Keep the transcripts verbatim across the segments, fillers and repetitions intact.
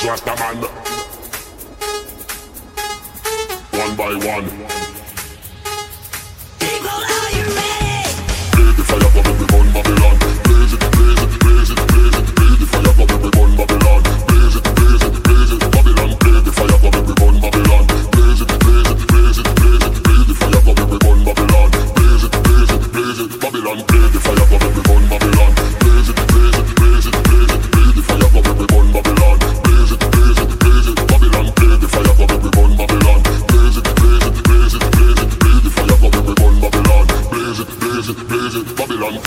Rasta man, one by one. People, are you ready? Blaze the fire, go make we burn Babylon. Blaze it, blaze it, blaze it, blaze it. Blaze the fire, go make we burn Babylon. Blaze it, blaze it, blaze it, Babylon. Blaze the fire, go make we burn Babylon. Blaze it, blaze it, blaze it, blaze it. Blaze the fire, go make we burn Babylon. Blaze it, blaze it, blaze it, Babylon. Blaze the fire, go make we burn Babylon. Blaze it, blaze it, blaze it, blaze it. Blaze the fire, go make we burn Babylon. Blaze it, blaze it, blaze it, Babylon. Blaze the fire, go make we burn Babylon. Blaze it, blaze it, blaze it, blaze it. Blaze the fire, go make we burn Babylon. Blaze it, blaze it, blaze it, Babylon.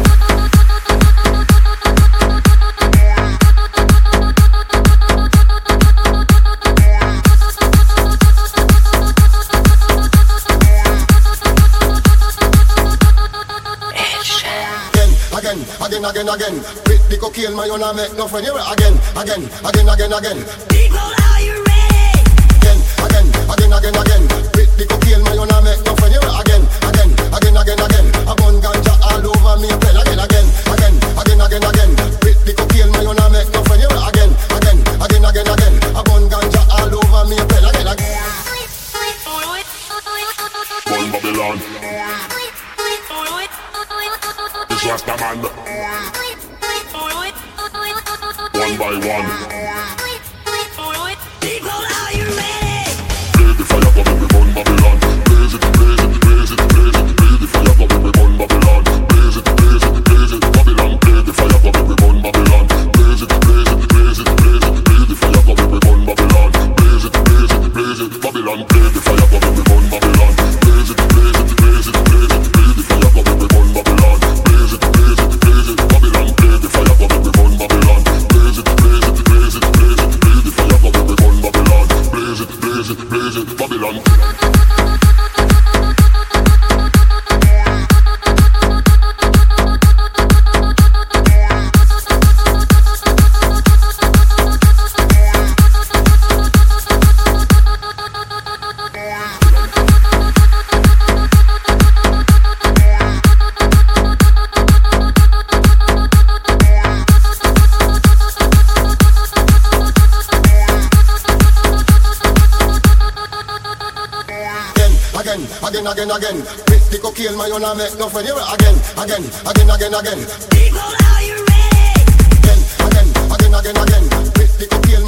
Again, again, again, again. With the cocaine, my own, I make no friend. Here again, again, again, again, again. People, are you ready? Again, again, again, again, again. With the cocaine, my own, I make no friend. Here again, again, again, again, again. A bun ganja all over me, pen again, again, again, again, again, again. With the cocaine, my own, I make no friend. Here again, again, again, again, again. A bun ganja all over me, pen again, again. Burn Babylon. This Rasta man, one by one. People, are you ready? Blaze the fire, go make we burn Babylon. Blaze it, blaze it, blaze it, blaze it. Blaze the fire, go make we burn Babylon. Blaze it, blaze it, blaze it, Babylon. Blaze the fire, go make we burn Babylon. Blaze it, blaze it, blaze it, blaze it. Blaze the fire, go make we burn Babylon. Blaze it, blaze it, blaze it, Babylon. Blaze the fire, go make we burn Babylon. Blaze it, blaze it, blaze it, blaze it. Blaze the fire, go make we burn Babylon. Blaze it, blaze it, blaze it, Babylon. Blaze the fire, go make we burn Babylon. Blaze it, blaze it, blaze it, blaze it. Blaze the fire, go make we burn Babylon. Blaze it, blaze it, blaze it, Babylon. Again, again, again. With the cocaine, my own, I make no friend. Here again, again, again, again, again. People, are you ready? Again, again, again, again, again. With the cocaine,